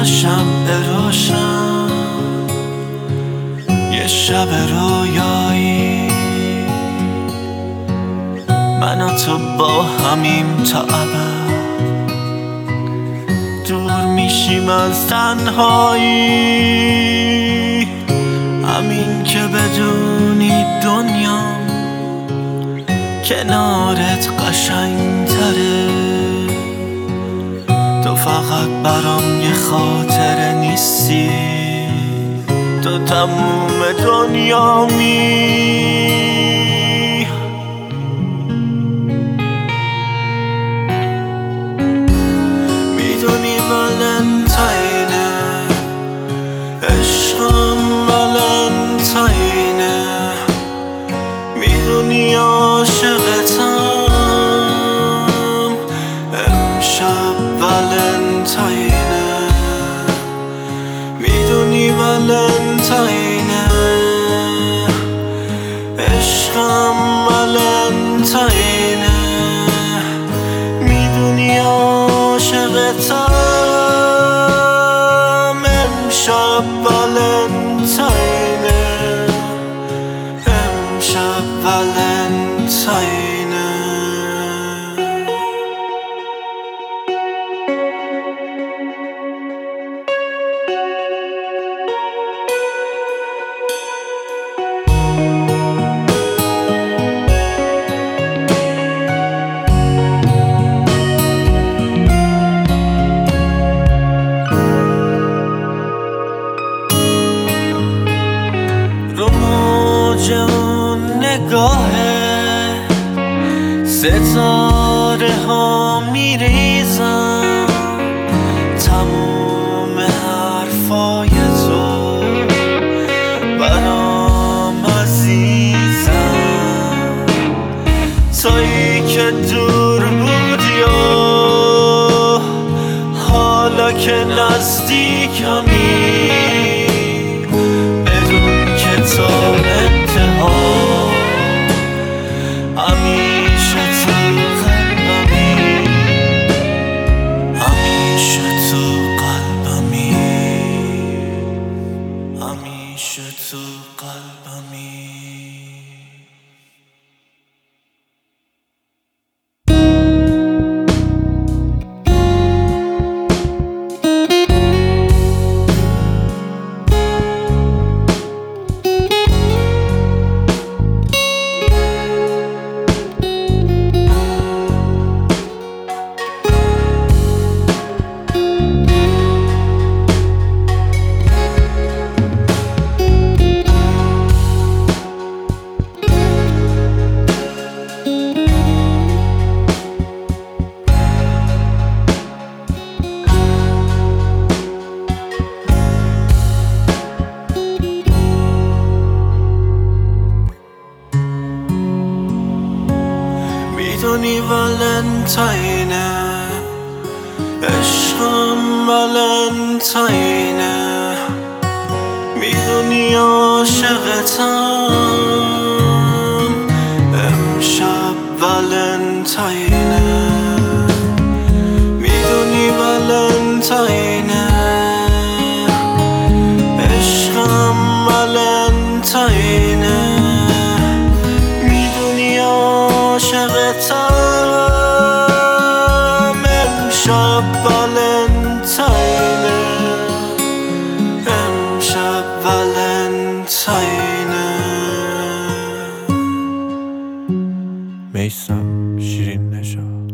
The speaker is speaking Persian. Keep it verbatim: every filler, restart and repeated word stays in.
شمع روشن، یه شب رویایی من و تو با همیم تا ابد، دور میشیم از تنهایی. همین که بدونی دنیام کنارت قشنگتره، تو فقط برام یه خاطره نیستی، تو تموم دنیامی. میدونی ولنتاینه، عشقم ولنتاینه، میدونی عاشقتم، امشب ولنتاینه، میدونی ولنتاینه، عشقم ولنتاینه، میدونی عاشقتم، امشب ولنتاینه، امشب ولنتاینه. رو موج اون نگاهه ستاره ها میریزم، تموم حرفای تو برام عزیزم، تویی که دور بودی و حالا که نزدیکمی، تا انتها همیشه تو قلبمی، همیشه تو قلبمی، همیشه تو قلبمی. میدونی ولنتاینه، عشقم ولنتاینه، میدونی عاشقتم، امشب ولنتاینه، میدونی ولنتاینه، عشقم ولنتاینه، میدونی عاشقتم، امشب ولنتاینه، امشب ولنتاینه. میثم شیرین نژاد.